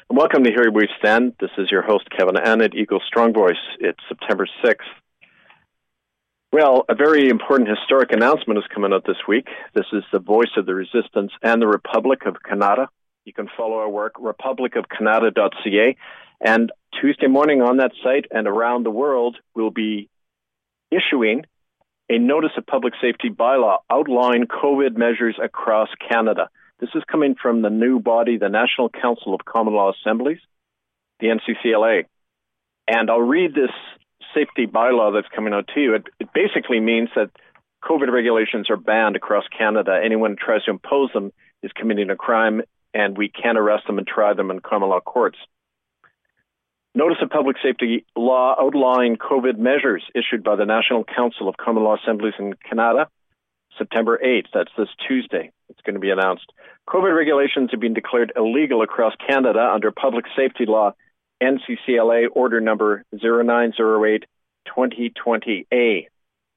Welcome to Here We Stand. This is your host, Kevin Ann at Eagle Strong Voice. It's September 6th. Well, a very important historic announcement is coming out this week. This is the Voice of the Resistance and the Republic of Canada. You can follow our work, republicofcanada.ca. And Tuesday morning on that site and around the world, we'll be issuing a Notice of Public Safety bylaw outlawing COVID measures across Canada. This is coming from the new body, the National Council of Common Law Assemblies, the NCCLA. And I'll read this safety bylaw that's coming out to you. It basically means that COVID regulations are banned across Canada. Anyone who tries to impose them is committing a crime, and we can't arrest them and try them in common law courts. Notice of Public Safety law outlawing COVID measures issued by the National Council of Common Law Assemblies in Canada, September 8th. That's this Tuesday. It's going to be announced. COVID regulations have been declared illegal across Canada under Public Safety Law, NCCLA Order Number 0908-2020A.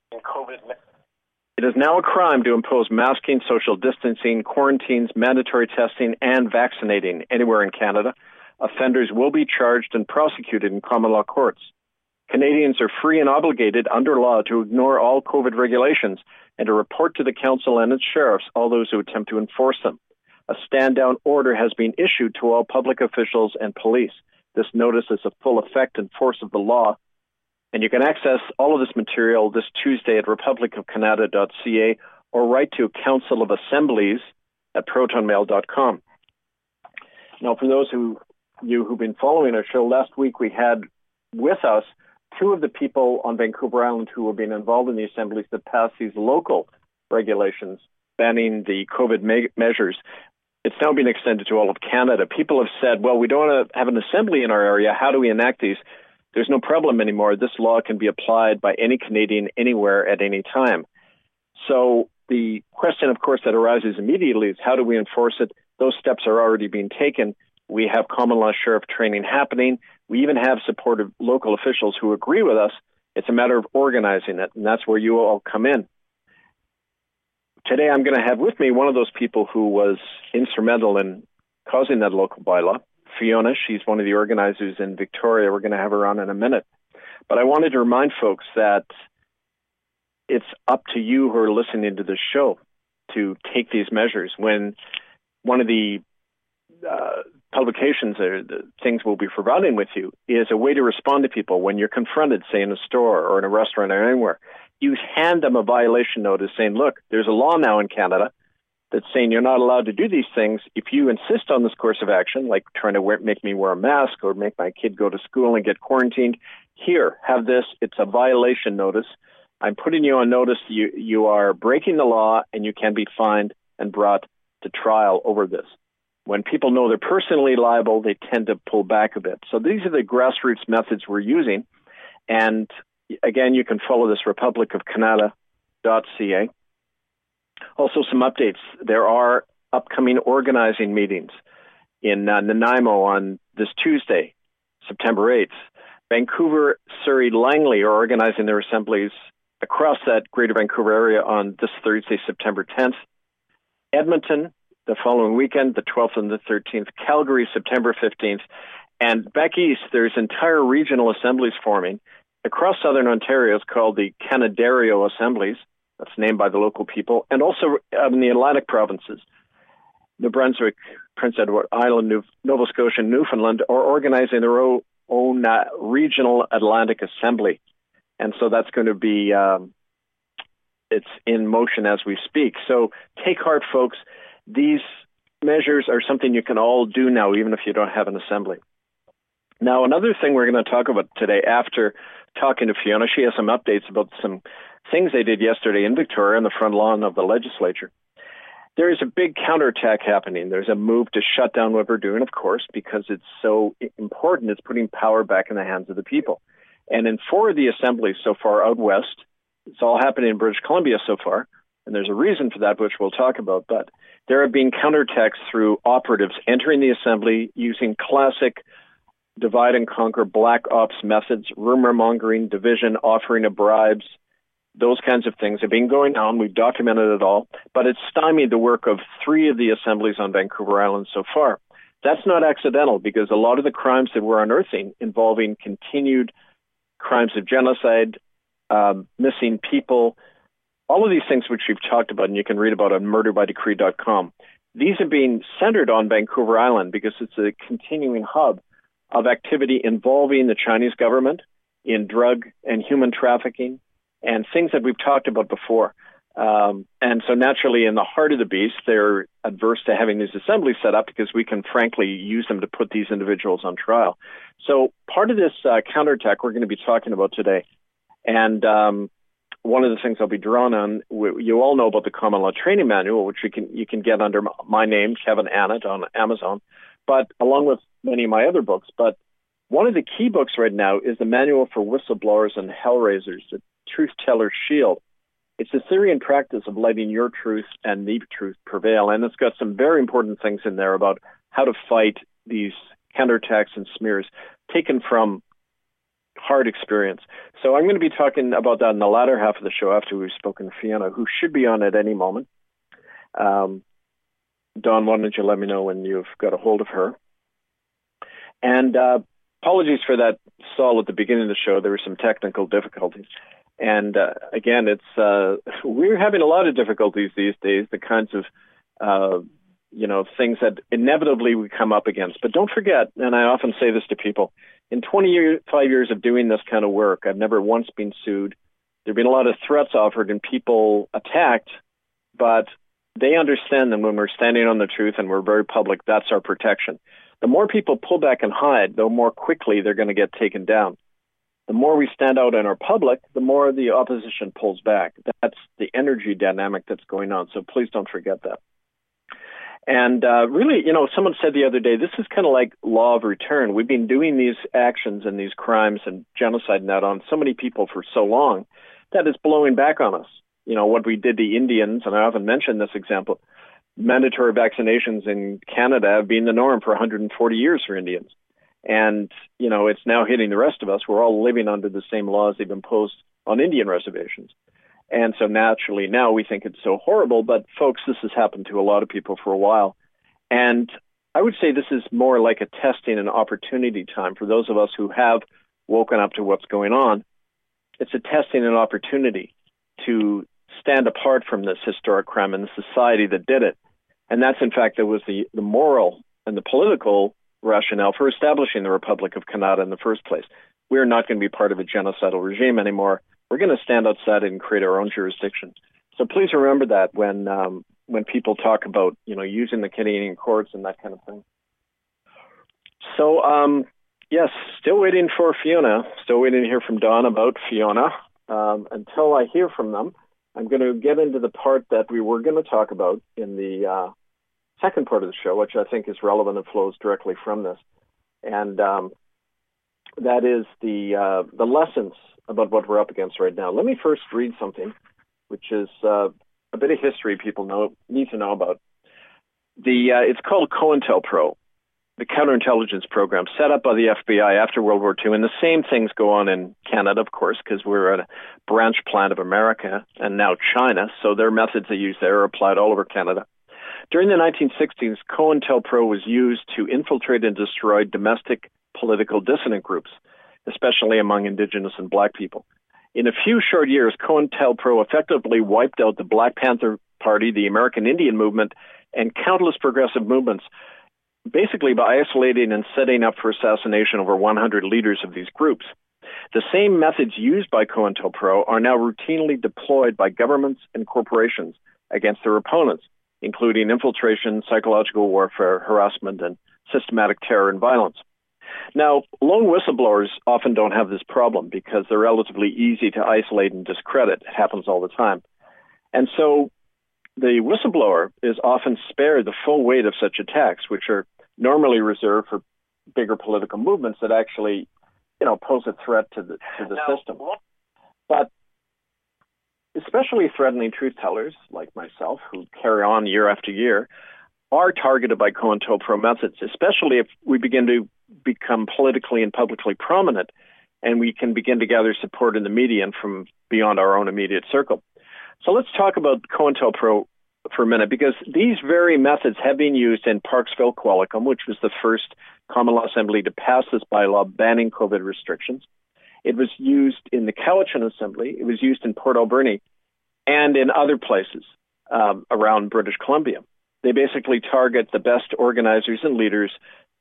It is now a crime to impose masking, social distancing, quarantines, mandatory testing, and vaccinating anywhere in Canada. Offenders will be charged and prosecuted in common law courts. Canadians are free and obligated under law to ignore all COVID regulations and to report to the council and its sheriffs all those who attempt to enforce them. A stand-down order has been issued to all public officials and police. This notice is of full effect and force of the law, and you can access all of this material this Tuesday at republicofcanada.ca or write to Council of Assemblies at protonmail.com. Now, for those who've been following our show, last week we had with us two of the people on Vancouver Island who have been involved in the assemblies that passed these local regulations banning the COVID measures. It's now been extended to all of Canada. People have said, well, we don't want to have an assembly in our area. How do we enact these? There's no problem anymore. This law can be applied by any Canadian anywhere at any time. So the question, of course, that arises immediately is how do we enforce it? Those steps are already being taken. We have common law sheriff training happening. We even have supportive local officials who agree with us. It's a matter of organizing it, and that's where you all come in. Today I'm going to have with me one of those people who was instrumental in causing that local bylaw, Fiona. She's one of the organizers in Victoria. We're going to have her on in a minute. But I wanted to remind folks that it's up to you who are listening to this show to take these measures. When one of the publications or the things we'll be providing with you is a way to respond to people when you're confronted, say, in a store or in a restaurant or anywhere. You hand them a violation notice saying, look, there's a law now in Canada that's saying you're not allowed to do these things. If you insist on this course of action, like trying to make me wear a mask or make my kid go to school and get quarantined, here, have this. It's a violation notice. I'm putting you on notice. You are breaking the law and you can be fined and brought to trial over this. When people know they're personally liable, they tend to pull back a bit. So these are the grassroots methods we're using. And again, you can follow this republicofcanada.ca. Also, some updates. There are upcoming organizing meetings in Nanaimo on this Tuesday, September 8th. Vancouver, Surrey, Langley are organizing their assemblies across that Greater Vancouver area on this Thursday, September 10th. Edmonton, the following weekend, the 12th and the 13th. Calgary, September 15th. And back east, there's entire regional assemblies forming. Across southern Ontario, it's called the Canadario Assemblies. That's named by the local people. And also in the Atlantic provinces, New Brunswick, Prince Edward Island, Nova Scotia, Newfoundland are organizing their own regional Atlantic Assembly. And so that's going to be, it's in motion as we speak. So take heart, folks. These measures are something you can all do now, even if you don't have an assembly. Now, another thing we're going to talk about today after talking to Fiona, she has some updates about some things they did yesterday in Victoria on the front lawn of the legislature. There is a big counterattack happening. There's a move to shut down what we're doing, of course, because it's so important. It's putting power back in the hands of the people. And in 4 of the assemblies so far out west, it's all happening in British Columbia so far, and there's a reason for that, which we'll talk about, but there have been counterattacks through operatives entering the assembly using classic divide and conquer black ops methods, rumor mongering, division, offering of bribes. Those kinds of things have been going on. We've documented it all, but it's stymied the work of 3 of the assemblies on Vancouver Island so far. That's not accidental, because a lot of the crimes that we're unearthing involving continued crimes of genocide, missing people, all of these things which we've talked about and you can read about on murderbydecree.com. These are being centered on Vancouver Island because it's a continuing hub of activity involving the Chinese government in drug and human trafficking and things that we've talked about before. And so naturally, in the heart of the beast, they're adverse to having these assemblies set up because we can frankly use them to put these individuals on trial. So part of this counterattack we're going to be talking about today. And one of the things I'll be drawn on, you all know about the Common Law Training Manual, which you can get under my name, Kevin Annett, on Amazon, but along with many of my other books. But one of the key books right now is the Manual for Whistleblowers and Hellraisers, the Truth Teller's Shield. It's the theory and practice of letting your truth and the truth prevail. And it's got some very important things in there about how to fight these counterattacks and smears taken from hard experience. So I'm going to be talking about that in the latter half of the show after we've spoken to Fiona, who should be on at any moment. Dawn, why don't you let me know when you've got a hold of her? And apologies for that stall at the beginning of the show. There were some technical difficulties. And again, we're having a lot of difficulties these days, the kinds of things that inevitably we come up against. But don't forget, and I often say this to people, in 25 years of doing this kind of work, I've never once been sued. There have been a lot of threats offered and people attacked, but they understand that when we're standing on the truth and we're very public, that's our protection. The more people pull back and hide, the more quickly they're going to get taken down. The more we stand out in our public, the more the opposition pulls back. That's the energy dynamic that's going on. So please don't forget that. And really, someone said the other day, this is kind of like law of return. We've been doing these actions and these crimes and genocide and that on so many people for so long that it's blowing back on us. What we did to Indians, and I often mention this example, mandatory vaccinations in Canada have been the norm for 140 years for Indians. And, it's now hitting the rest of us. We're all living under the same laws they've imposed on Indian reservations. And so naturally now we think it's so horrible, but folks, this has happened to a lot of people for a while. And I would say this is more like a testing and opportunity time for those of us who have woken up to what's going on. It's a testing and opportunity to stand apart from this historic crime and the society that did it. And that's, in fact, that was the moral and the political rationale for establishing the Republic of Canada in the first place. We're not going to be part of a genocidal regime anymore. We're going to stand outside and create our own jurisdiction. So please remember that when people talk about, using the Canadian courts and that kind of thing. So, yes, still waiting for Fiona. Still waiting to hear from Dawn about Fiona. Until I hear from them, I'm going to get into the part that we were going to talk about in the second part of the show, which I think is relevant and flows directly from this. And that is the lessons about what we're up against right now. Let me first read something, which is a bit of history people need to know about. It's called COINTELPRO, the counterintelligence program set up by the FBI after World War II. And the same things go on in Canada, of course, because we're a branch plant of America and now China. So their methods they use there are applied all over Canada. During the 1960s, COINTELPRO was used to infiltrate and destroy domestic political dissident groups, especially among Indigenous and Black people. In a few short years, COINTELPRO effectively wiped out the Black Panther Party, the American Indian movement, and countless progressive movements, basically by isolating and setting up for assassination over 100 leaders of these groups. The same methods used by COINTELPRO are now routinely deployed by governments and corporations against their opponents, including infiltration, psychological warfare, harassment, and systematic terror and violence. Now, lone whistleblowers often don't have this problem because they're relatively easy to isolate and discredit. It happens all the time. And so the whistleblower is often spared the full weight of such attacks, which are normally reserved for bigger political movements that actually, pose a threat to the system. But especially threatening truth tellers like myself, who carry on year after year, are targeted by COINTELPRO methods, especially if we begin to become politically and publicly prominent and we can begin to gather support in the media and from beyond our own immediate circle. So let's talk about COINTELPRO for a minute, because these very methods have been used in Parksville, Qualicum, which was the first common law assembly to pass this bylaw banning COVID restrictions. It was used in the Cowichan Assembly. It was used in Port Alberni and in other places around British Columbia. They basically target the best organizers and leaders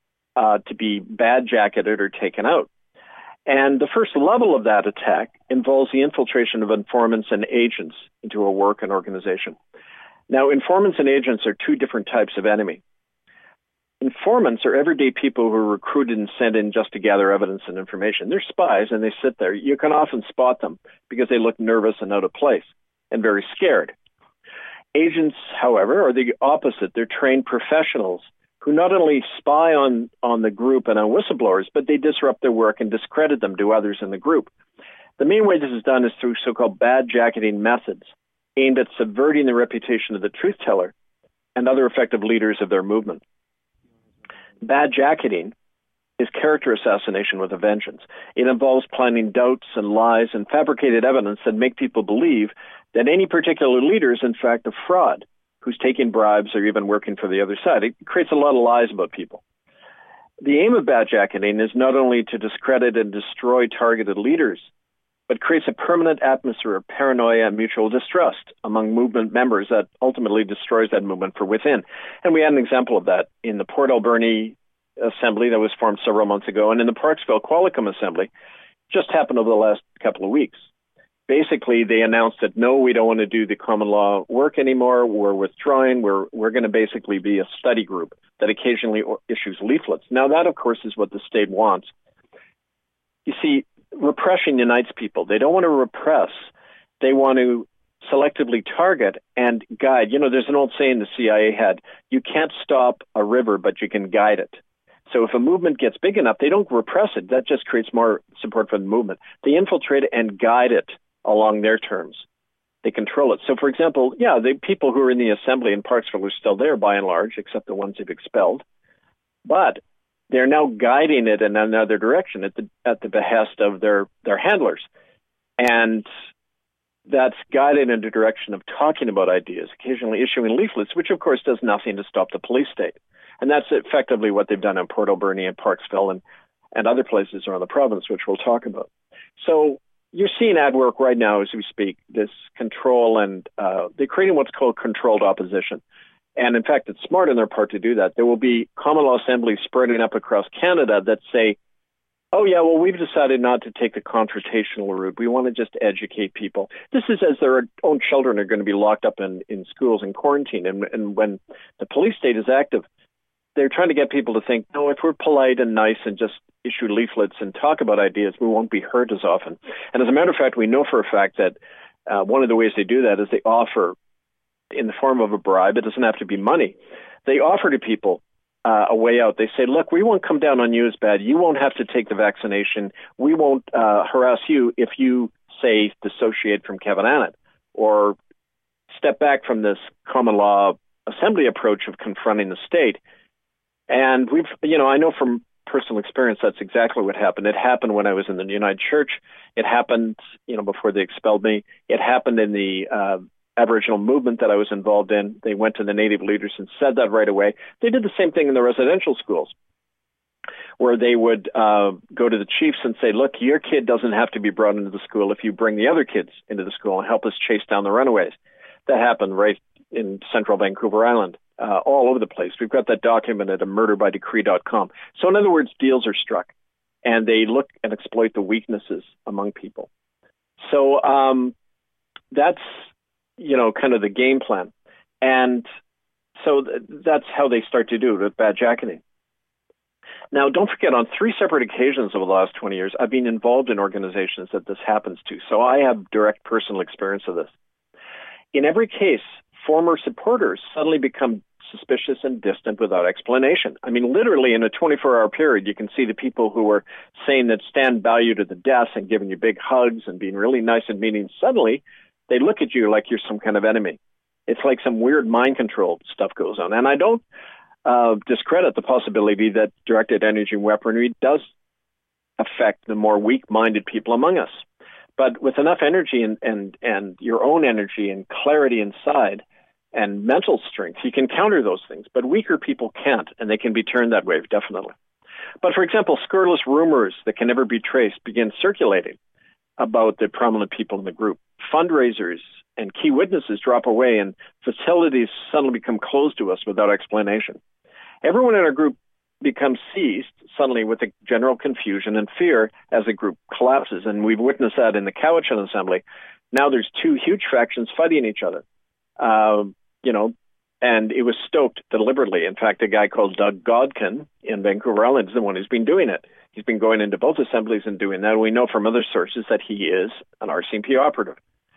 to be bad-jacketed or taken out. And the first level of that attack involves the infiltration of informants and agents into a work and organization. Now, informants and agents are two different types of enemy. Informants are everyday people who are recruited and sent in just to gather evidence and information. They're spies, and they sit there. You can often spot them because they look nervous and out of place and very scared. Agents, however, are the opposite. They're trained professionals who not only spy on the group and on whistleblowers, but they disrupt their work and discredit them to others in the group. The main way this is done is through so-called bad-jacketing methods aimed at subverting the reputation of the truth teller and other effective leaders of their movement. Bad-jacketing is character assassination with a vengeance. It involves planting doubts and lies and fabricated evidence that make people believe that any particular leader is in fact a fraud who's taking bribes or even working for the other side. It creates a lot of lies about people. The aim of bad-jacketing is not only to discredit and destroy targeted leaders, but creates a permanent atmosphere of paranoia and mutual distrust among movement members that ultimately destroys that movement from within. And we had an example of that in the Port Alberni Assembly that was formed several months ago, and in the Parksville Qualicum Assembly, just happened over the last couple of weeks. Basically, they announced that, no, we don't want to do the common law work anymore. We're withdrawing. We're going to basically be a study group that occasionally issues leaflets. Now, that, of course, is what the state wants. You see, repression unites people. They don't want to repress. They want to selectively target and guide. You know, there's an old saying the CIA had, you can't stop a river, but you can guide it. So if a movement gets big enough, they don't repress it. That just creates more support for the movement. They infiltrate it and guide it along their terms. They control it. So, for example, the people who are in the assembly in Parksville are still there by and large, except the ones they've expelled. But they're now guiding it in another direction at the behest of their handlers. And that's guided in the direction of talking about ideas, occasionally issuing leaflets, which, of course, does nothing to stop the police state. And that's effectively what they've done in Port Alberni and Parksville and other places around the province, which we'll talk about. So you're seeing at work right now as we speak, this control, and they're creating what's called controlled opposition. And in fact, it's smart on their part to do that. There will be common law assemblies spreading up across Canada that say, oh, yeah, well, we've decided not to take the confrontational route. We want to just educate people. This is as their own children are going to be locked up in schools and quarantine. And when the police state is active, they're trying to get people to think, no, if we're polite and nice and just issue leaflets and talk about ideas, we won't be hurt as often. And as a matter of fact, we know for a fact that one of the ways they do that is they offer, in the form of a bribe, it doesn't have to be money, they offer to people a way out. They say, look, we won't come down on you as bad. You won't have to take the vaccination. We won't harass you if you, say, dissociate from Kevin Annett or step back from this common law assembly approach of confronting the state. And I know from personal experience, that's exactly what happened. It happened when I was in the United Church. It happened, before they expelled me. It happened in the Aboriginal movement that I was involved in. They went to the Native leaders and said that right away. They did the same thing in the residential schools, where they would go to the chiefs and say, look, your kid doesn't have to be brought into the school if you bring the other kids into the school and help us chase down the runaways. That happened right in central Vancouver Island. All over the place. We've got that documented at murderbydecree.com. So in other words, deals are struck, and they look and exploit the weaknesses among people. So that's, kind of the game plan. And so that's how they start to do it with bad-jacketing. Now, don't forget, on 3 separate occasions over the last 20 years, I've been involved in organizations that this happens to. So I have direct personal experience of this. In every case, former supporters suddenly become suspicious and distant without explanation. I mean, literally in a 24-hour period, you can see the people who were saying that stand by you to the death and giving you big hugs and being really nice at meetings. Suddenly, they look at you like you're some kind of enemy. It's like some weird mind control stuff goes on. And I don't discredit the possibility that directed energy weaponry does affect the more weak-minded people among us. But with enough energy and your own energy and clarity inside, and mental strength, you can counter those things. But weaker people can't, and they can be turned that way, definitely. But for example, scurrilous rumors that can never be traced begin circulating about the prominent people in the group. Fundraisers and key witnesses drop away, and facilities suddenly become closed to us without explanation. Everyone in our group becomes seized suddenly with a general confusion and fear as the group collapses. And we've witnessed that in the Cowichan Assembly. Now there's two huge factions fighting each other, and it was stoked deliberately. In fact, a guy called Doug Godkin in Vancouver Island is the one who's been doing it. He's been going into both assemblies and doing that. We know from other sources that he is an RCMP operative.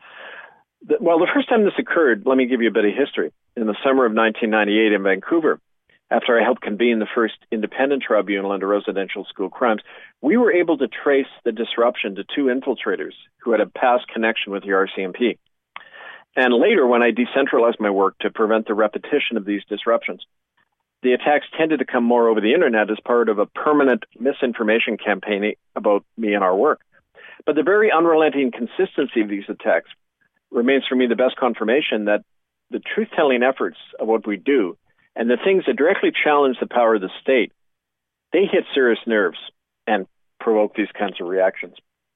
The first time this occurred, let me give you a bit of history. In the summer of 1998 in Vancouver, after I helped convene the first independent tribunal into residential school crimes, we were able to trace the disruption to two infiltrators who had a past connection with the RCMP. And later, when I decentralized my work to prevent the repetition of these disruptions, the attacks tended to come more over the internet as part of a permanent misinformation campaign about me and our work. But the very unrelenting consistency of these attacks remains for me the best confirmation that the truth-telling efforts of what we do and the things that directly challenge the power of the state, they hit serious nerves and provoke these kinds of reactions.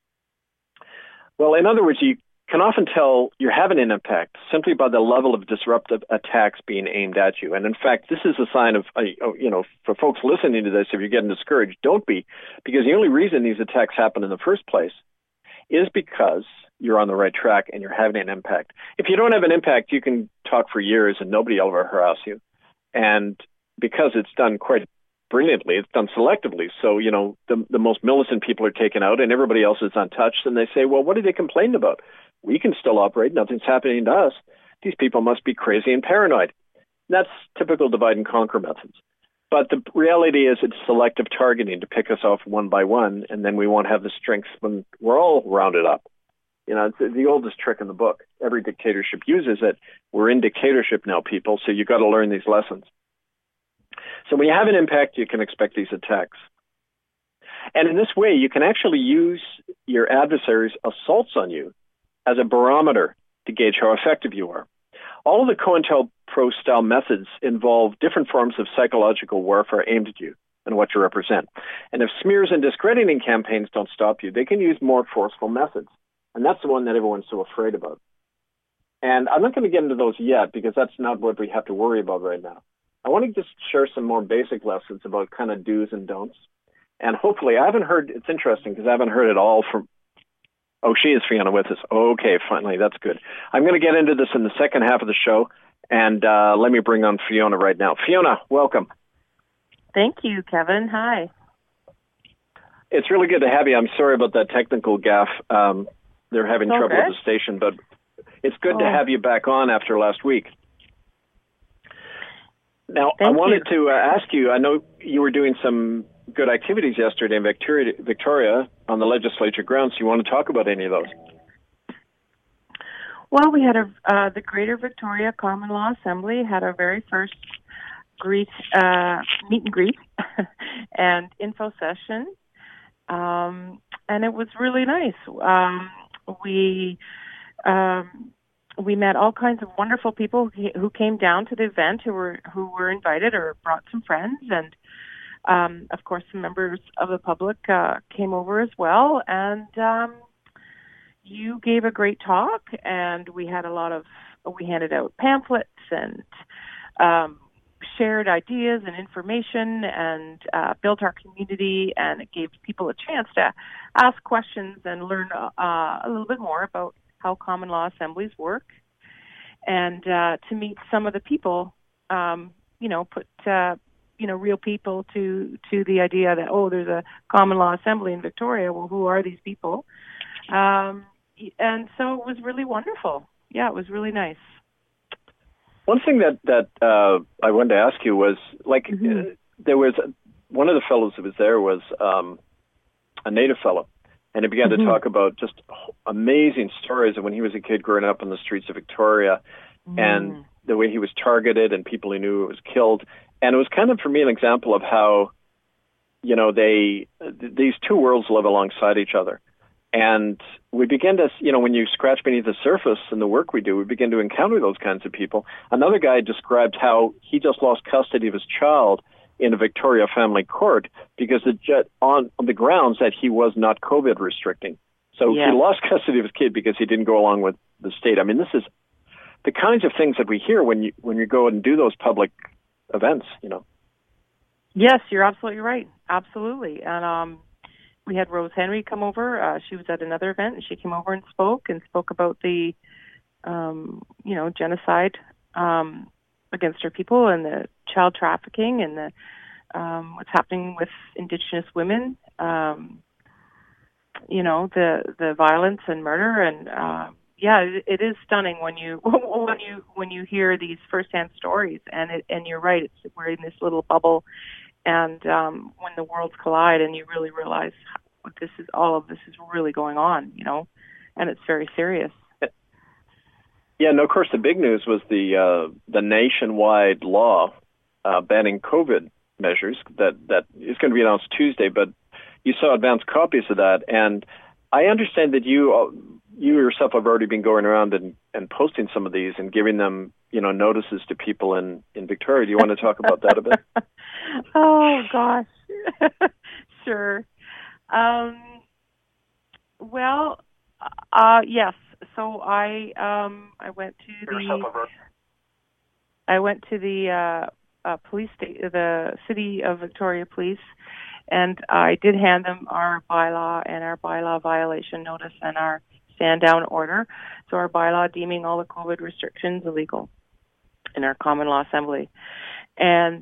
Well, in other words, you can often tell you're having an impact simply by the level of disruptive attacks being aimed at you. And in fact, this is a sign of, for folks listening to this, if you're getting discouraged, don't be, because the only reason these attacks happen in the first place is because you're on the right track and you're having an impact. If you don't have an impact, you can talk for years and nobody will ever harass you. And because it's done quite brilliantly, it's done selectively. So, the most militant people are taken out and everybody else is untouched. And they say, well, what are they complaining about? We can still operate. Nothing's happening to us. These people must be crazy and paranoid. That's typical divide and conquer methods. But the reality is it's selective targeting to pick us off one by one, and then we won't have the strength when we're all rounded up. It's the oldest trick in the book. Every dictatorship uses it. We're in dictatorship now, people, so you've got to learn these lessons. So when you have an impact, you can expect these attacks. And in this way, you can actually use your adversaries' assaults on you as a barometer to gauge how effective you are. All of the COINTELPRO-style methods involve different forms of psychological warfare aimed at you and what you represent. And if smears and discrediting campaigns don't stop you, they can use more forceful methods. And that's the one that everyone's so afraid about. And I'm not going to get into those yet because that's not what we have to worry about right now. I want to just share some more basic lessons about kind of do's and don'ts. And hopefully, it's interesting because I haven't heard it all from, she is Fiona with us. Okay, finally, that's good. I'm going to get into this in the second half of the show, and let me bring on Fiona right now. Fiona, welcome. Thank you, Kevin. Hi. It's really good to have you. I'm sorry about that technical gaffe. They're having trouble with the station, but it's good to have you back on after last week. Now, I wanted to ask you, I know you were doing some good activities yesterday in Victoria on the legislature grounds. Do you want to talk about any of those? Well, we had the Greater Victoria Common Law Assembly had our very first meet and greet and info session, and it was really nice. We met all kinds of wonderful people who came down to the event who were invited or brought some friends, and of course some members of the public came over as well. And you gave a great talk, and we handed out pamphlets and shared ideas and information and built our community, and it gave people a chance to ask questions and learn a little bit more about how common law assemblies work, and to meet some of the people, put real people to the idea that, there's a common law assembly in Victoria. Well, who are these people? And so it was really wonderful. Yeah, it was really nice. One thing that I wanted to ask you was, there was one of the fellows that was there was a Native fellow. And he began to talk about just amazing stories of when he was a kid growing up on the streets of Victoria and the way he was targeted and people he knew was killed. And it was kind of, for me, an example of how, these two worlds live alongside each other. And we begin to, when you scratch beneath the surface in the work we do, we begin to encounter those kinds of people. Another guy described how he just lost custody of his child in a Victoria family court because on the grounds that he was not COVID restricting. So he lost custody of his kid because he didn't go along with the state. I mean, this is the kinds of things that we hear when you go and do those public events, Yes, you're absolutely right. Absolutely. And we had Rose Henry come over. She was at another event, and she came over and spoke about the, genocide against our people and the child trafficking and the what's happening with Indigenous women. The violence and murder, and it is stunning when you hear these firsthand stories. And you're right, we're in this little bubble. And when the worlds collide, and you really realize all of this is really going on, and it's very serious. Yeah, and of course the big news was the nationwide law banning COVID measures that is going to be announced Tuesday. But you saw advanced copies of that, and I understand that you yourself have already been going around and posting some of these and giving them, notices to people in Victoria. Do you want to talk about that a bit? Oh gosh, sure. Yes. So I went to the police the City of Victoria Police, and I did hand them our bylaw and our bylaw violation notice and our stand down order. So our bylaw deeming all the COVID restrictions illegal in our common law assembly. And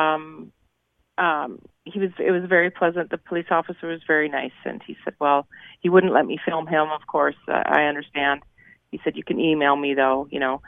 it was very pleasant. The police officer was very nice, and he said, well, he wouldn't let me film him, of course. I understand. He said, you can email me, though,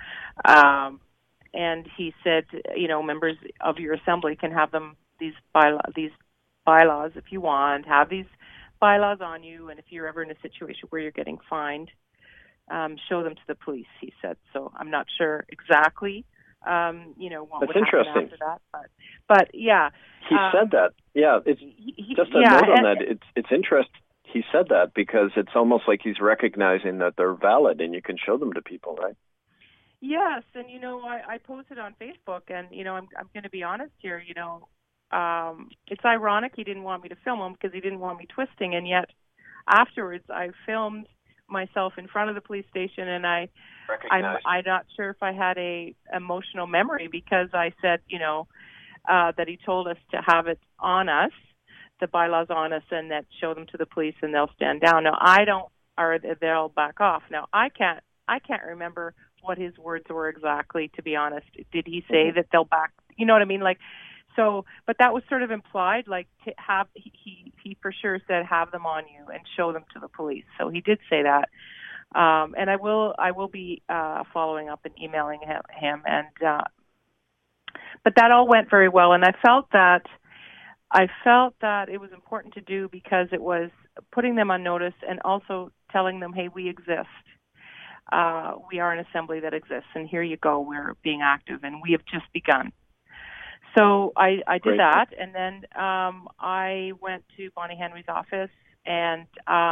and he said, members of your assembly can have these bylaws if you want, have these bylaws on you, and if you're ever in a situation where you're getting fined, show them to the police, he said. So I'm not sure exactly what That's would happen after that, but yeah. He said that. Yeah, it's just a note on that. It's interesting. He said that because it's almost like he's recognizing that they're valid and you can show them to people, right? Yes, and I posted on Facebook, and I'm going to be honest here. It's ironic he didn't want me to film him because he didn't want me twisting, and yet afterwards I filmed myself in front of the police station, and I'm not sure if I had a emotional memory because I said that he told us to have it on us, the bylaws on us, and that show them to the police and they'll stand down. Now they'll back off. Now I can't remember what his words were exactly, to be honest. Did he say that they'll back? You know what I mean? So, but that was sort of implied, to have, he for sure said, have them on you and show them to the police. So he did say that. And I will be following up and emailing him. And, but that all went very well. And I felt that it was important to do because it was putting them on notice and also telling them, hey, we exist. We are an assembly that exists, and here you go. We're being active, and we have just begun. So I did Great. that, and then I went to Bonnie Henry's office, and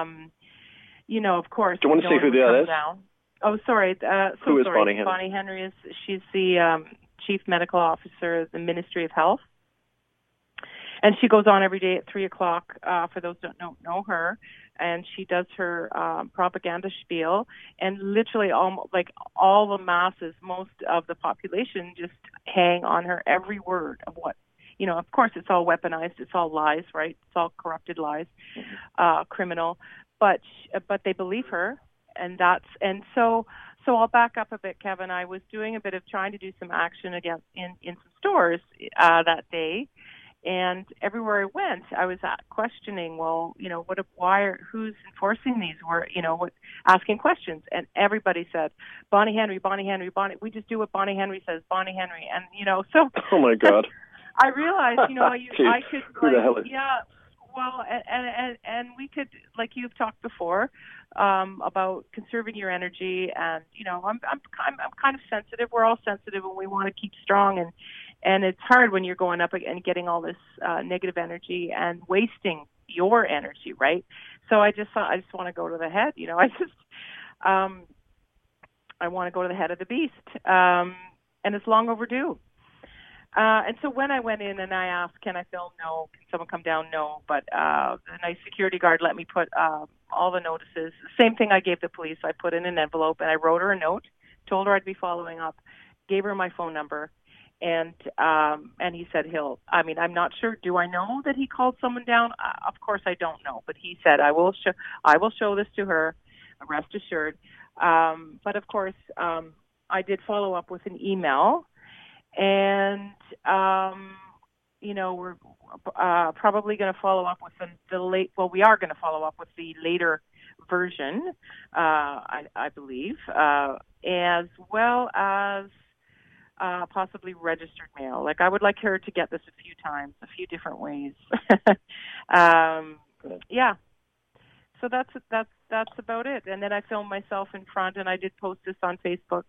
of course. Do you want to say who that is? Down. Oh, sorry. Who is sorry. Bonnie Henry? Bonnie Henry she's the chief medical officer of the Ministry of Health, and she goes on every day at 3:00. For those who don't know her. And she does her propaganda spiel, and literally all the masses, most of the population, just hang on her every word of what, of course it's all weaponized, it's all lies, right? It's all corrupted lies, criminal, but they believe her, and so I'll back up a bit, Kevin. I was doing a bit of trying to do some action against in some stores that day. And everywhere I went, I was questioning, who's enforcing these? Asking questions. And everybody said, Bonnie Henry, we just do what Bonnie Henry says, Bonnie Henry. And, so. Oh, my God. I realized, I could. Who the hell is? Yeah. Well, and we could, like you've talked before, about conserving your energy. And, I'm kind of sensitive. We're all sensitive, and we want to keep strong. And it's hard when you're going up and getting all this negative energy and wasting your energy, right? So I just thought, I just want to go to the head, I want to go to the head of the beast. And it's long overdue. And so when I went in and I asked, can I film? No. Can someone come down? No. But the nice security guard let me put all the notices. Same thing I gave the police. I put in an envelope and I wrote her a note, told her I'd be following up, gave her my phone number. And he said I'm not sure. Do I know that he called someone down? Of course I don't know. But he said, I will show this to her, rest assured. But of course, I did follow up with an email, and we're probably going to follow up with we are going to follow up with the later version, I believe, as well as possibly registered mail. Like, I would like her to get this a few times, a few different ways. Yeah. So that's about it. And then I filmed myself in front, and I did post this on Facebook,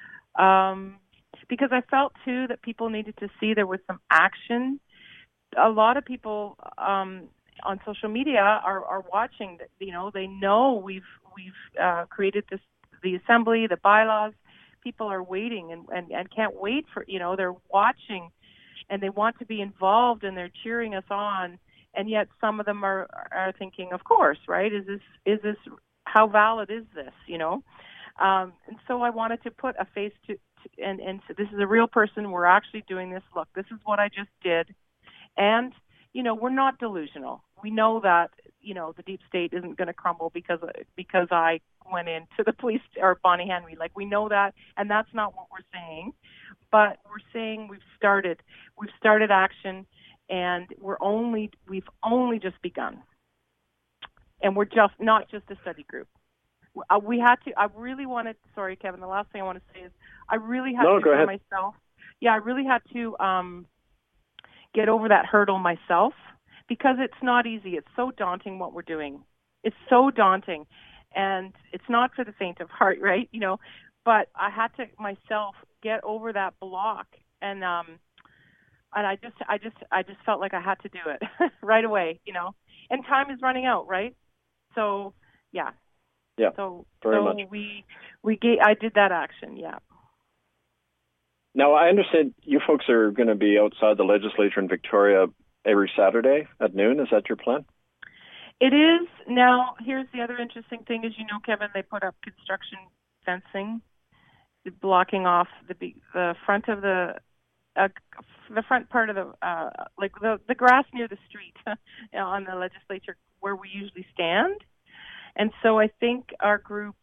because I felt too that people needed to see there was some action. A lot of people on social media are watching. They know we've created the assembly, the bylaws. People are waiting and can't wait for, they're watching, and they want to be involved, and they're cheering us on. And yet some of them are thinking, of course, right? Is this, how valid is this, And so I wanted to put a face to and so this is a real person. We're actually doing this. Look, this is what I just did. And, we're not delusional. We know that, the deep state isn't going to crumble because I went into the police or Bonnie Henry. Like, we know that, and that's not what we're saying. But we're saying we've started action, and we've only just begun. And we're just not just a study group. I really wanted, sorry, Kevin, the last thing I want to say is I really had to, for myself, I really had to get over that hurdle myself, because it's not easy. It's so daunting what we're doing. It's so daunting, and it's not for the faint of heart, right? But I had to myself get over that block, and I just felt like I had to do it right away, and time is running out, right? So, yeah. Yeah, so very much. I did that action, yeah. Now, I understand you folks are going to be outside the legislature in Victoria every Saturday at noon. Is that your plan? It is. Now, here's the other interesting thing is, Kevin, they put up construction fencing blocking off the front of the front part of the grass near the street on the legislature where we usually stand. And so I think our group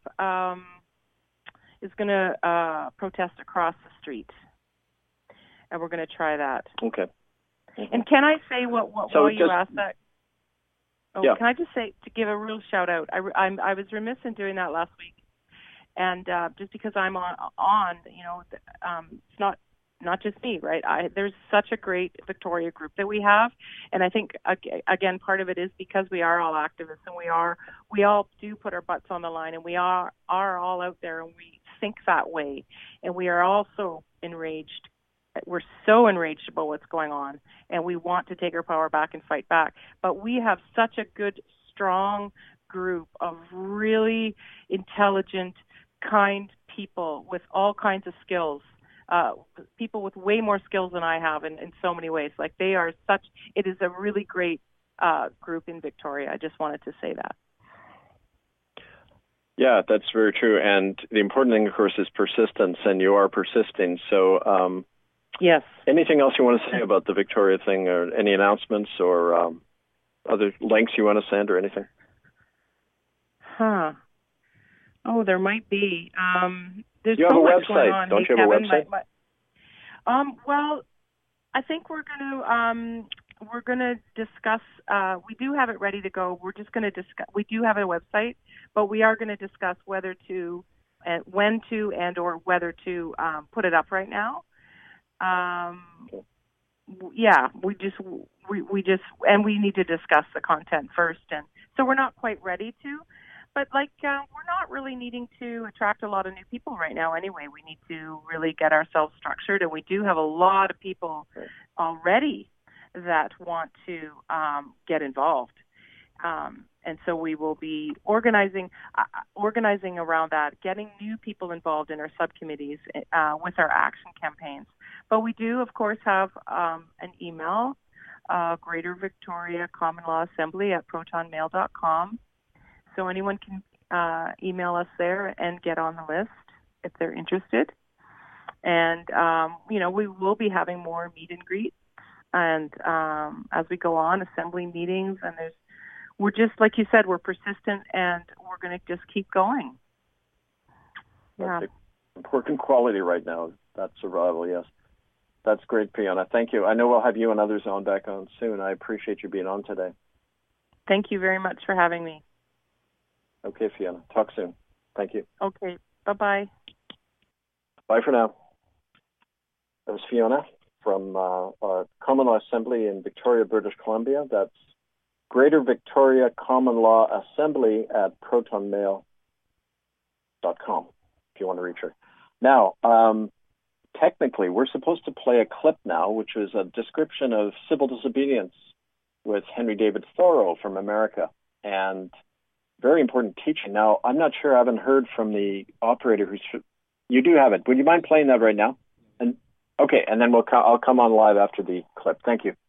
is going to protest across the street, and we're going to try that. Okay. Mm-hmm. And can I say while you asked that? Oh, yeah. Can I just say, to give a real shout out? I was remiss in doing that last week, and just because I'm on, it's not just me, right? There's such a great Victoria group that we have, and I think again part of it is because we are all activists, and we all do put our butts on the line, and we are all out there, and we think that way, and we are also enraged. We're so enraged about what's going on, and we want to take our power back and fight back. But we have such a good, strong group of really intelligent, kind people with all kinds of skills. People with way more skills than I have in so many ways. Like, it is a really great group in Victoria. I just wanted to say that. Yeah, that's very true. And the important thing, of course, is persistence, and you are persisting. So, yes. Anything else you want to say about the Victoria thing, or any announcements, or other links you want to send, or anything? Oh, there might be. There's you so have a much website. Going on. Don't you have Kevin, a website? Well, I think we're going to discuss. We do have it ready to go. We're just going to discuss. We do have a website, but we are going to discuss whether to, when to, and or whether to put it up right now. Yeah, we need to discuss the content first, and so we're not quite ready to. But we're not really needing to attract a lot of new people right now anyway. We need to really get ourselves structured, and we do have a lot of people already that want to get involved. And so we will be organizing around that, getting new people involved in our subcommittees with our action campaigns. But we do, of course, have an email, Greater Victoria Common Law Assembly at protonmail.com. So anyone can email us there and get on the list if they're interested. And, we will be having more meet and greets. And as we go on, assembly meetings, and we're just, like you said, we're persistent, and we're going to just keep going. That's an important quality right now, that survival, yes. That's great, Fiona. Thank you. I know we'll have you and others back on soon. I appreciate you being on today. Thank you very much for having me. Okay, Fiona. Talk soon. Thank you. Okay. Bye-bye. Bye for now. That was Fiona from our Common Law Assembly in Victoria, British Columbia. That's Greater Victoria Common Law Assembly at protonmail.com if you want to reach her. Now, technically, we're supposed to play a clip now, which is a description of civil disobedience with Henry David Thoreau from America, and very important teaching. Now, I'm not sure, I haven't heard from the operator you do have it. Would you mind playing that right now? And okay, and then I'll come on live after the clip. Thank you.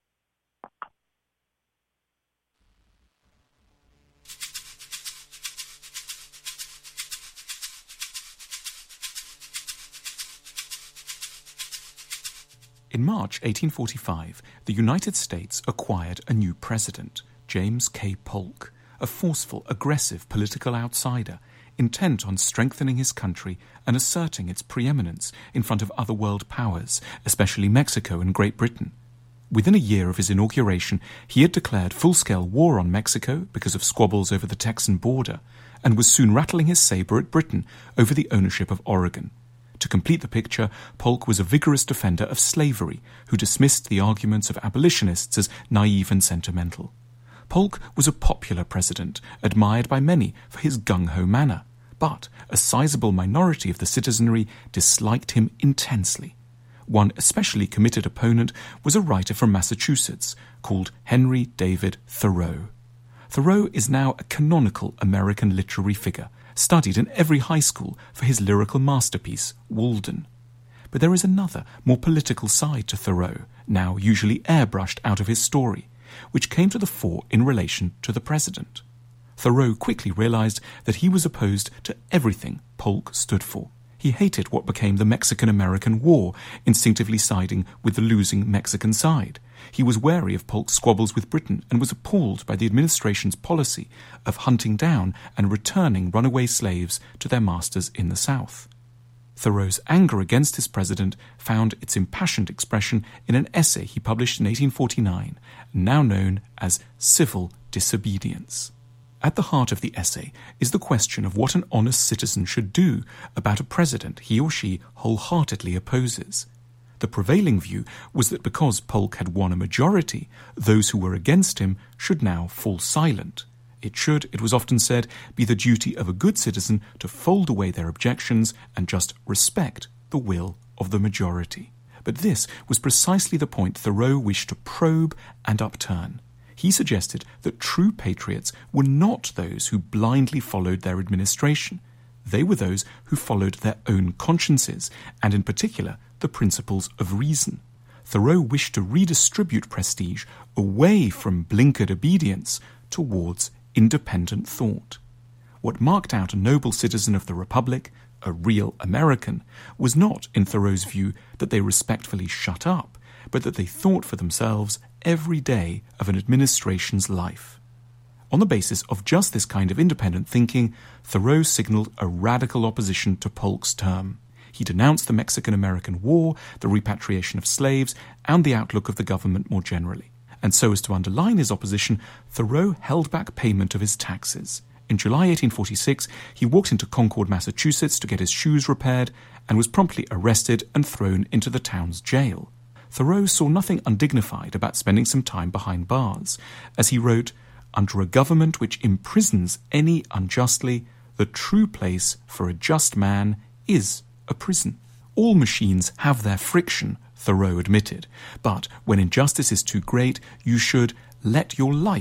In March 1845, the United States acquired a new president, James K. Polk, a forceful, aggressive political outsider, intent on strengthening his country and asserting its preeminence in front of other world powers, especially Mexico and Great Britain. Within a year of his inauguration, he had declared full-scale war on Mexico because of squabbles over the Texan border, and was soon rattling his saber at Britain over the ownership of Oregon. To complete the picture, Polk was a vigorous defender of slavery, who dismissed the arguments of abolitionists as naive and sentimental. Polk was a popular president, admired by many for his gung-ho manner, but a sizable minority of the citizenry disliked him intensely. One especially committed opponent was a writer from Massachusetts called Henry David Thoreau. Thoreau is now a canonical American literary figure, studied in every high school for his lyrical masterpiece, Walden. But there is another, more political side to Thoreau, now usually airbrushed out of his story, which came to the fore in relation to the president. Thoreau quickly realized that he was opposed to everything Polk stood for. He hated what became the Mexican-American War, instinctively siding with the losing Mexican side. He was wary of Polk's squabbles with Britain and was appalled by the administration's policy of hunting down and returning runaway slaves to their masters in the South. Thoreau's anger against his president found its impassioned expression in an essay he published in 1849, now known as Civil Disobedience. At the heart of the essay is the question of what an honest citizen should do about a president he or she wholeheartedly opposes. The prevailing view was that because Polk had won a majority, those who were against him should now fall silent. It should, it was often said, be the duty of a good citizen to fold away their objections and just respect the will of the majority. But this was precisely the point Thoreau wished to probe and upturn. He suggested that true patriots were not those who blindly followed their administration. They were those who followed their own consciences, and in particular, the principles of reason. Thoreau wished to redistribute prestige away from blinkered obedience towards independent thought. What marked out a noble citizen of the Republic, a real American, was not, in Thoreau's view, that they respectfully shut up, but that they thought for themselves every day of an administration's life. On the basis of just this kind of independent thinking, Thoreau signaled a radical opposition to Polk's term. He denounced the Mexican-American War, the repatriation of slaves, and the outlook of the government more generally. And so as to underline his opposition, Thoreau held back payment of his taxes. In July 1846, he walked into Concord, Massachusetts to get his shoes repaired and was promptly arrested and thrown into the town's jail. Thoreau saw nothing undignified about spending some time behind bars. As he wrote, "Under a government which imprisons any unjustly, the true place for a just man is a prison." All machines have their friction, Thoreau admitted, but when injustice is too great, you should let your life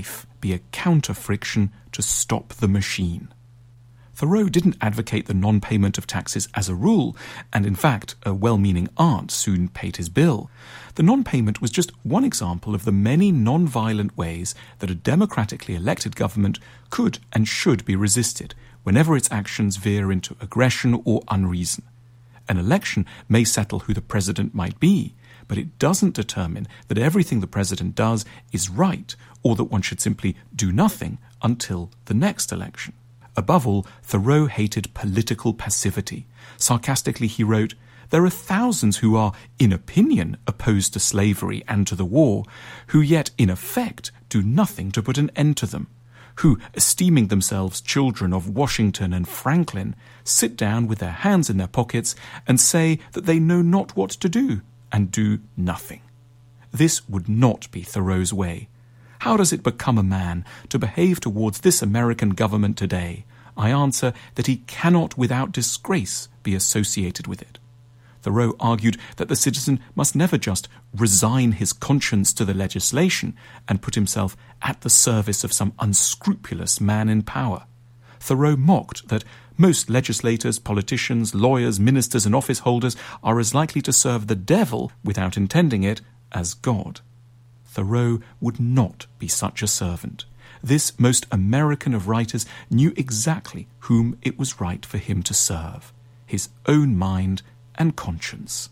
be a counter-friction to stop the machine. Thoreau didn't advocate the non-payment of taxes as a rule, and in fact, a well-meaning aunt soon paid his bill. The non-payment was just one example of the many non-violent ways that a democratically elected government could and should be resisted whenever its actions veer into aggression or unreason. An election may settle who the president might be, but it doesn't determine that everything the president does is right, or that one should simply do nothing until the next election. Above all, Thoreau hated political passivity. Sarcastically, he wrote, "There are thousands who are, in opinion, opposed to slavery and to the war, who yet, in effect, do nothing to put an end to them, who, esteeming themselves children of Washington and Franklin, sit down with their hands in their pockets and say that they know not what to do, and do nothing." This would not be Thoreau's way. How does it become a man to behave towards this American government today? I answer that he cannot without disgrace be associated with it. Thoreau argued that the citizen must never just resign his conscience to the legislation and put himself at the service of some unscrupulous man in power. Thoreau mocked that most legislators, politicians, lawyers, ministers, and office holders are as likely to serve the devil, without intending it, as God. Thoreau would not be such a servant. This most American of writers knew exactly whom it was right for him to serve, his own mind and conscience.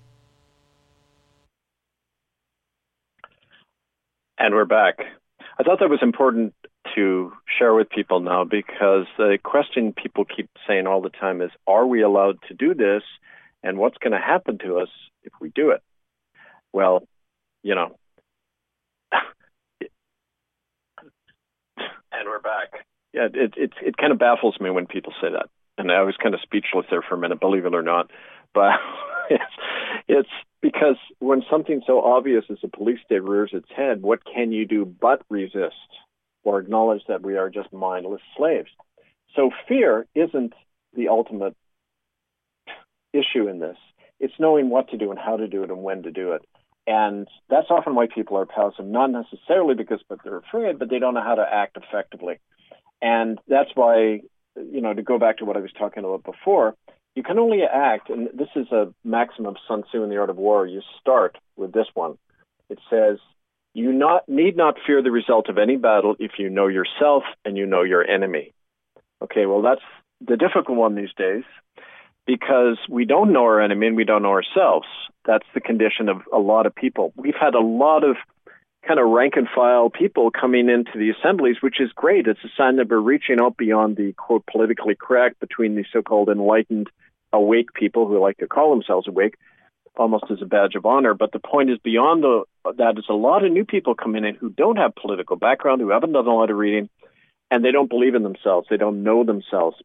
And we're back. I thought that was important to share with people now, because the question people keep saying all the time is, are we allowed to do this? And what's going to happen to us if we do it? Well, you know, and we're back. Yeah, it kind of baffles me when people say that. And I was kind of speechless there for a minute, believe it or not. But it's because when something so obvious as a police state rears its head, what can you do but resist or acknowledge that we are just mindless slaves? So fear isn't the ultimate issue in this. It's knowing what to do and how to do it and when to do it. And that's often why people are passive, not necessarily because they're afraid, but they don't know how to act effectively. And that's why, you know, to go back to what I was talking about before, you can only act, and this is a maxim of Sun Tzu in The Art of War. You start with this one. It says, you need not fear the result of any battle if you know yourself and you know your enemy. Okay, well, that's the difficult one these days, because we don't know our enemy and we don't know ourselves. That's the condition of a lot of people. We've had a lot of kind of rank and file people coming into the assemblies, which is great. It's a sign that we're reaching out beyond the, quote, politically correct between the so-called enlightened, awake people who like to call themselves awake, almost as a badge of honor. But the point is, beyond that is a lot of new people coming in who don't have political background, who haven't done a lot of reading, and they don't believe in themselves. They don't know themselves.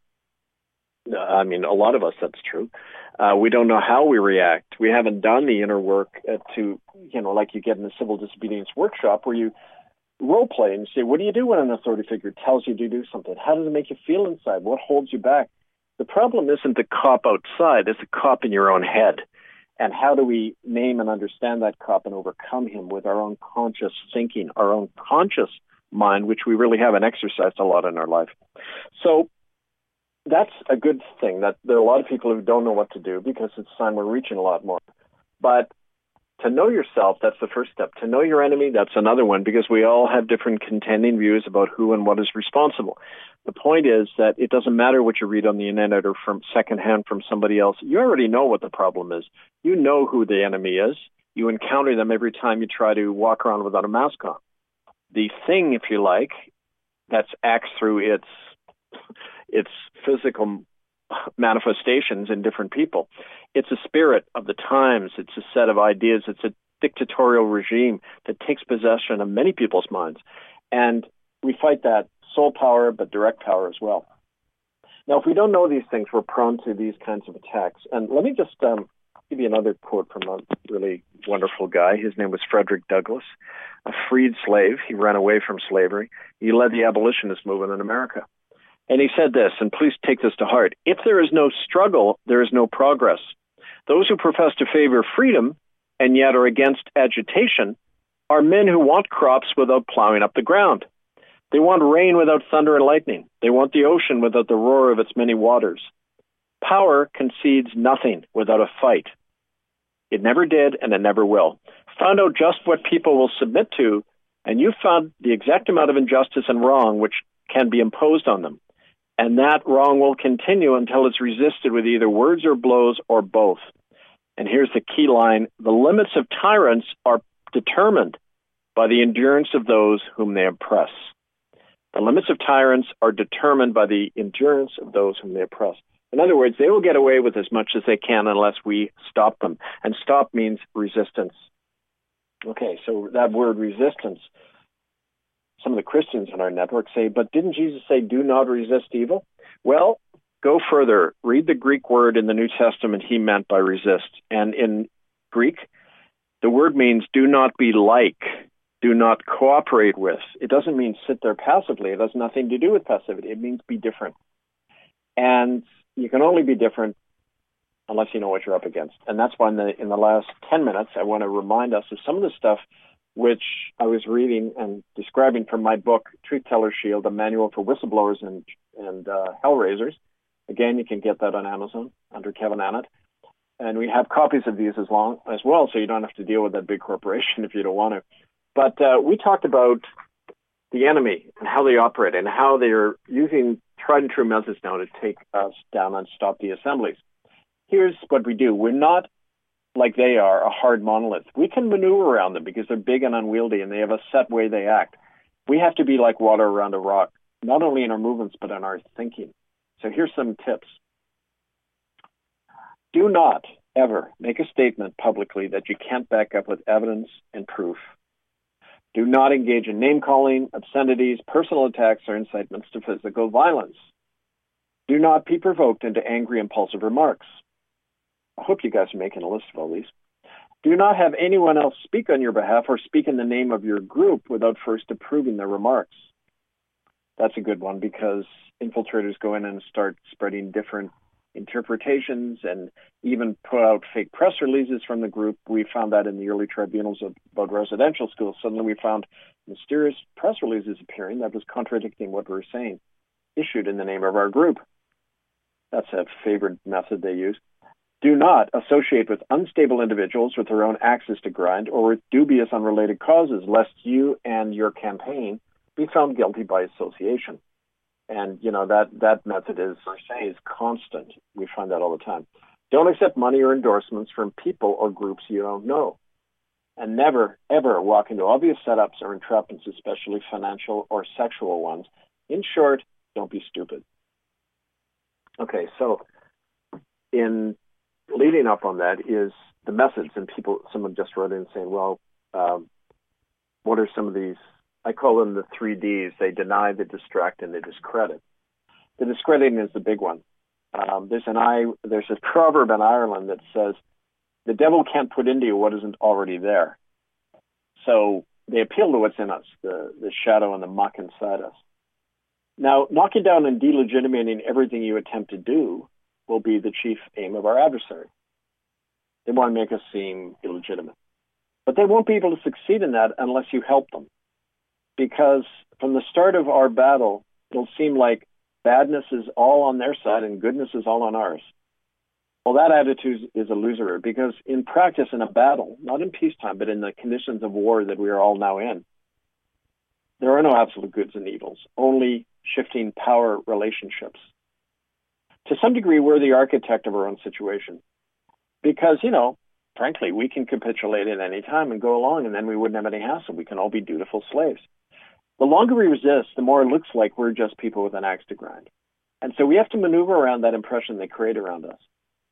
I mean, a lot of us, that's true. We don't know how we react. We haven't done the inner work to, you know, like you get in a civil disobedience workshop where you role play and you say, what do you do when an authority figure tells you to do something? How does it make you feel inside? What holds you back? The problem isn't the cop outside, it's the cop in your own head. And how do we name and understand that cop and overcome him with our own conscious thinking, our own conscious mind, which we really haven't exercised a lot in our life. So that's a good thing, that there are a lot of people who don't know what to do, because it's time we're reaching a lot more. But to know yourself, that's the first step. To know your enemy, that's another one, because we all have different contending views about who and what is responsible. The point is that it doesn't matter what you read on the internet or from secondhand from somebody else. You already know what the problem is. You know who the enemy is. You encounter them every time you try to walk around without a mask on. The thing, if you like, that acts through its physical manifestations in different people. It's a spirit of the times. It's a set of ideas. It's a dictatorial regime that takes possession of many people's minds. And we fight that soul power, but direct power as well. Now, if we don't know these things, we're prone to these kinds of attacks. And let me just give you another quote from a really wonderful guy. His name was Frederick Douglass, a freed slave. He ran away from slavery. He led the abolitionist movement in America. And he said this, and please take this to heart: if there is no struggle, there is no progress. Those who profess to favor freedom and yet are against agitation are men who want crops without plowing up the ground. They want rain without thunder and lightning. They want the ocean without the roar of its many waters. Power concedes nothing without a fight. It never did, and it never will. Found out just what people will submit to, and you found the exact amount of injustice and wrong which can be imposed on them. And that wrong will continue until it's resisted with either words or blows or both. And here's the key line: the limits of tyrants are determined by the endurance of those whom they oppress. The limits of tyrants are determined by the endurance of those whom they oppress. In other words, they will get away with as much as they can unless we stop them. And stop means resistance. Okay, so that word resistance, some of the Christians on our network say, but didn't Jesus say, do not resist evil? Well, go further. Read the Greek word in the New Testament he meant by resist. And in Greek, the word means do not be like, do not cooperate with. It doesn't mean sit there passively. It has nothing to do with passivity. It means be different. And you can only be different unless you know what you're up against. And that's why in the last 10 minutes, I want to remind us of some of the stuff which I was reading and describing from my book, Truth Teller Shield, a manual for whistleblowers and hellraisers. Again, you can get that on Amazon under Kevin Annett. And we have copies of these as well, so you don't have to deal with that big corporation if you don't want to. But we talked about the enemy and how they operate and how they're using tried and true methods now to take us down and stop the assemblies. Here's what we do. We're not, like they are, a hard monolith. We can maneuver around them because they're big and unwieldy and they have a set way they act. We have to be like water around a rock, not only in our movements, but in our thinking. So here's some tips. Do not ever make a statement publicly that you can't back up with evidence and proof. Do not engage in name-calling, obscenities, personal attacks, or incitements to physical violence. Do not be provoked into angry, impulsive remarks. I hope you guys are making a list of all these. Do not have anyone else speak on your behalf or speak in the name of your group without first approving their remarks. That's a good one because infiltrators go in and start spreading different interpretations and even put out fake press releases from the group. We found that in the early tribunals about residential schools. Suddenly we found mysterious press releases appearing that was contradicting what we were saying, issued in the name of our group. That's a favorite method they use. Do not associate with unstable individuals with their own axes to grind or with dubious unrelated causes, lest you and your campaign be found guilty by association. And, you know, that method is constant. We find that all the time. Don't accept money or endorsements from people or groups you don't know. And never, ever walk into obvious setups or entrapments, especially financial or sexual ones. In short, don't be stupid. Okay, so in leading up on that is the methods. And someone just wrote in saying, well, what are some of these? I call them the 3 Ds. They deny, they distract, and they discredit. The discrediting is the big one. There's a proverb in Ireland that says, the devil can't put into you what isn't already there. So they appeal to what's in us, the shadow and the muck inside us. Now, knocking down and delegitimating everything you attempt to do will be the chief aim of our adversary. They want to make us seem illegitimate. But they won't be able to succeed in that unless you help them. Because from the start of our battle, it'll seem like badness is all on their side and goodness is all on ours. Well, that attitude is illusory because in practice, in a battle, not in peacetime, but in the conditions of war that we are all now in, there are no absolute goods and evils, only shifting power relationships. To some degree, we're the architect of our own situation because, frankly, we can capitulate at any time and go along and then we wouldn't have any hassle. We can all be dutiful slaves. The longer we resist, the more it looks like we're just people with an axe to grind. And so we have to maneuver around that impression they create around us.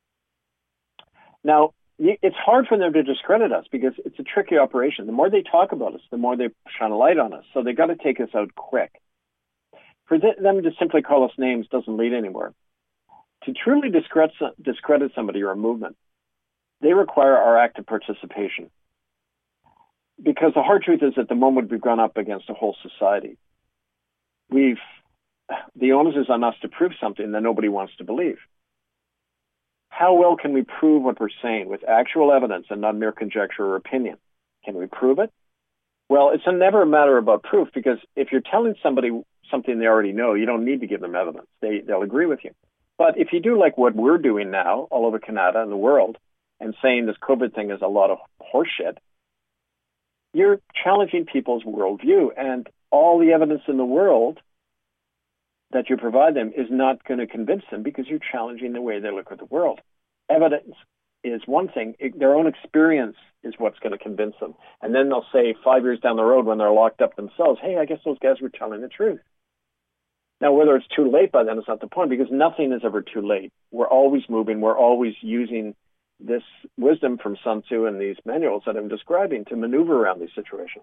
Now, it's hard for them to discredit us because it's a tricky operation. The more they talk about us, the more they shine a light on us. So they've got to take us out quick. For them to simply call us names doesn't lead anywhere. To truly discredit somebody or a movement, they require our active participation. Because the hard truth is at the moment we've gone up against a whole society. The onus is on us to prove something that nobody wants to believe. How well can we prove what we're saying with actual evidence and not mere conjecture or opinion? Can we prove it? Well, it's never a matter about proof, because if you're telling somebody something they already know, you don't need to give them evidence. They'll agree with you. But if you do like what we're doing now all over Canada and the world and saying this COVID thing is a lot of horseshit, you're challenging people's worldview, and all the evidence in the world that you provide them is not going to convince them, because you're challenging the way they look at the world. Evidence is one thing. Their own experience is what's going to convince them. And then they'll say 5 years down the road when they're locked up themselves, hey, I guess those guys were telling the truth. Now, whether it's too late by then is not the point, because nothing is ever too late. We're always moving. We're always using this wisdom from Sun Tzu and these manuals that I'm describing to maneuver around these situations.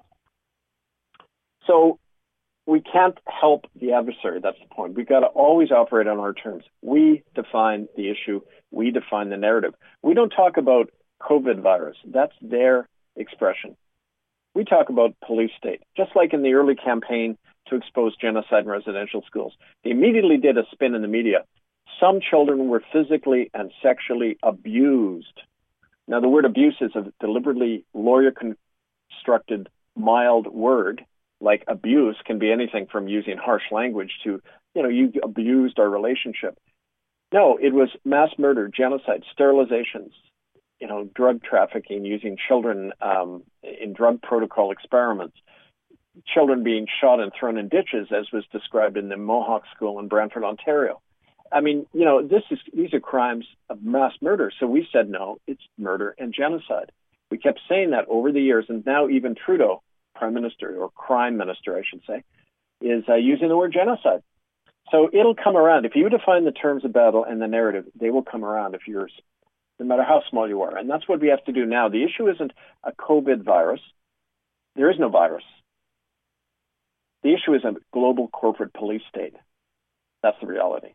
So we can't help the adversary. That's the point. We've got to always operate on our terms. We define the issue. We define the narrative. We don't talk about COVID virus. That's their expression. We talk about police state, just like in the early campaign to expose genocide in residential schools. They immediately did a spin in the media. Some children were physically and sexually abused. Now, the word abuse is a deliberately lawyer-constructed mild word. Like abuse can be anything from using harsh language to, you abused our relationship. No, it was mass murder, genocide, sterilizations, drug trafficking, using children in drug protocol experiments, children being shot and thrown in ditches, as was described in the Mohawk School in Brantford, Ontario. I mean, these are crimes of mass murder. So we said, no, it's murder and genocide. We kept saying that over the years, and now even Trudeau, Prime Minister, or Crime Minister, I should say, is using the word genocide. So it'll come around. If you define the terms of battle and the narrative, they will come around if yours, no matter how small you are. And that's what we have to do now. The issue isn't a COVID virus. There is no virus. The issue is a global corporate police state. That's the reality.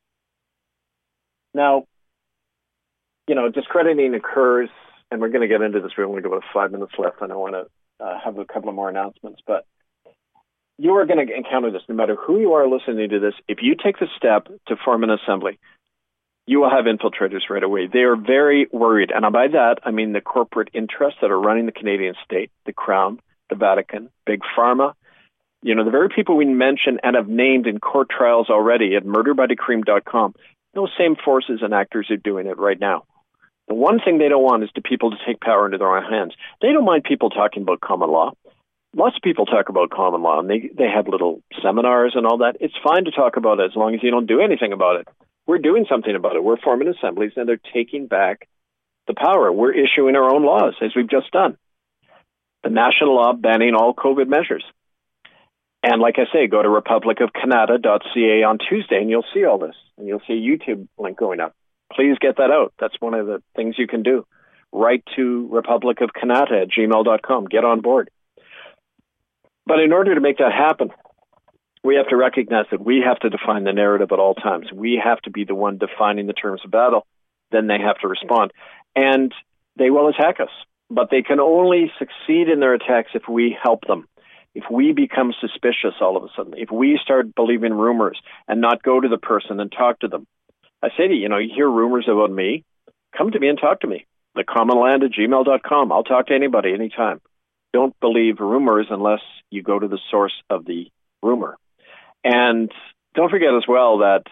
Now, discrediting occurs, and we're going to get into this. We only got about 5 minutes left, and I want to have a couple of more announcements, but you are going to encounter this no matter who you are listening to this. If you take the step to form an assembly, you will have infiltrators right away. They are very worried. And by that, I mean the corporate interests that are running the Canadian state, the Crown, the Vatican, Big Pharma, the very people we mentioned and have named in court trials already at murderbydecream.com. Those same forces and actors are doing it right now. The one thing they don't want is the people to take power into their own hands. They don't mind people talking about common law. Lots of people talk about common law, and they have little seminars and all that. It's fine to talk about it as long as you don't do anything about it. We're doing something about it. We're forming assemblies, and they're taking back the power. We're issuing our own laws, as we've just done. The national law banning all COVID measures. And like I say, go to republicofcanada.ca on Tuesday, and you'll see all this. And you'll see a YouTube link going up. Please get that out. That's one of the things you can do. Write to republicofcanada@gmail.com. Get on board. But in order to make that happen, we have to recognize that we have to define the narrative at all times. We have to be the one defining the terms of battle. Then they have to respond. And they will attack us. But they can only succeed in their attacks if we help them. If we become suspicious all of a sudden, if we start believing rumors and not go to the person and talk to them. I say to you, you hear rumors about me, come to me and talk to me. thecommonland@gmail.com. I'll talk to anybody, anytime. Don't believe rumors unless you go to the source of the rumor. And don't forget as well that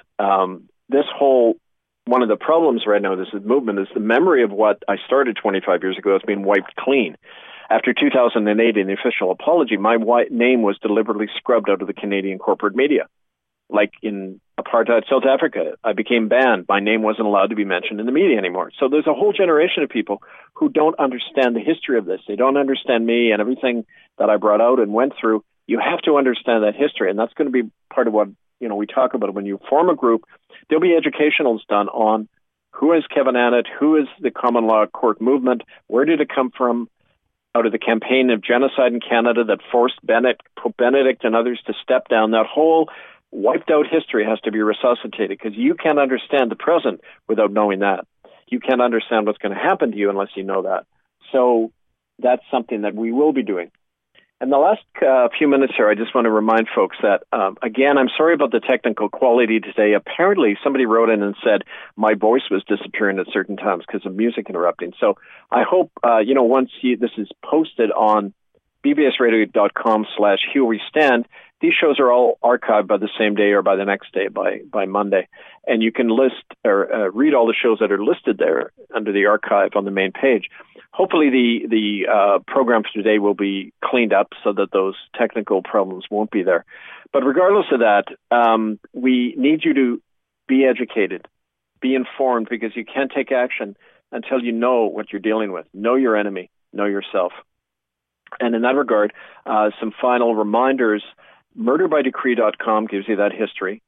one of the problems right now, this movement, is the memory of what I started 25 years ago has been wiped clean. After 2008, in the official apology, my name was deliberately scrubbed out of the Canadian corporate media. Like in apartheid South Africa, I became banned. My name wasn't allowed to be mentioned in the media anymore. So there's a whole generation of people who don't understand the history of this. They don't understand me and everything that I brought out and went through. You have to understand that history, and that's going to be part of what we talk about. When you form a group, there'll be educationals done on who is Kevin Annett, who is the common law court movement, where did it come from, out of the campaign of genocide in Canada that forced Pope Benedict and others to step down. That whole wiped out history has to be resuscitated, because you can't understand the present without knowing that. You can't understand what's going to happen to you unless you know that. So that's something that we will be doing. And the last few minutes here, I just want to remind folks that, again, I'm sorry about the technical quality today. Apparently, somebody wrote in and said my voice was disappearing at certain times because of music interrupting. So I hope, once this is posted on bbsradio.com/HereWeStand. These shows are all archived by the same day or by the next day, by Monday. And you can list or read all the shows that are listed there under the archive on the main page. Hopefully the program for today will be cleaned up so that those technical problems won't be there. But regardless of that, we need you to be educated, be informed, because you can't take action until you know what you're dealing with. Know your enemy, know yourself. And in that regard, some final reminders. MurderByDecree.com gives you that history.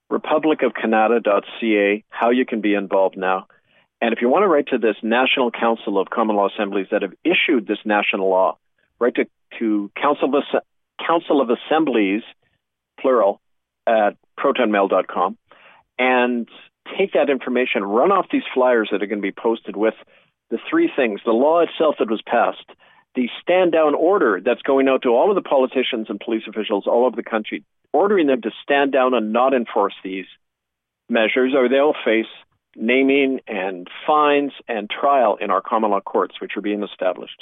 RepublicofCanada.ca, how you can be involved now. And if you want to write to this National Council of Common Law Assemblies that have issued this national law, write to Council of Assemblies, plural, at protonmail.com, and take that information, run off these flyers that are going to be posted with the three things: the law itself that was passed, the stand-down order that's going out to all of the politicians and police officials all over the country, ordering them to stand down and not enforce these measures, or they'll face naming and fines and trial in our common law courts, which are being established.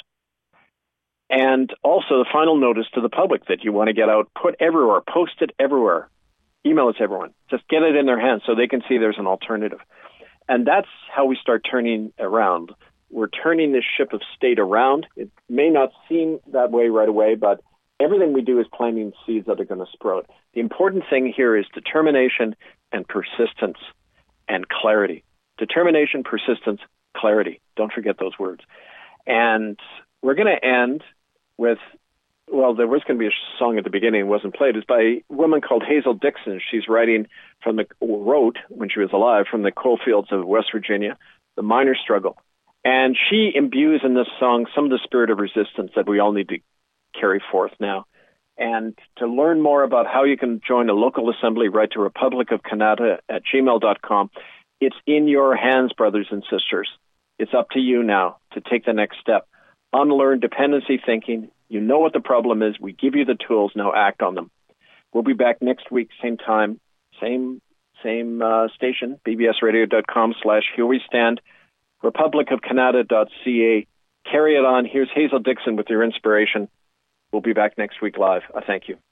And also the final notice to the public that you want to get out, put everywhere, post it everywhere, email it to everyone. Just get it in their hands so they can see there's an alternative. And that's how we start turning around. We're turning this ship of state around. It may not seem that way right away, but everything we do is planting seeds that are going to sprout. The important thing here is determination and persistence and clarity. Determination, persistence, clarity. Don't forget those words. And we're going to end with, well, there was going to be a song at the beginning, it wasn't played. It's by a woman called Hazel Dixon. She's wrote when she was alive from the coal fields of West Virginia, the miners' struggle. And she imbues in this song some of the spirit of resistance that we all need to carry forth now. And to learn more about how you can join a local assembly, write to republicofcanada@gmail.com. It's in your hands, brothers and sisters. It's up to you now to take the next step. Unlearn dependency thinking. You know what the problem is. We give you the tools. Now act on them. We'll be back next week, same time, same station, bbsradio.com/HereWeStand. republicofcanada.ca. Carry it on. Here's Hazel Dixon with your inspiration. We'll be back next week live. I thank you.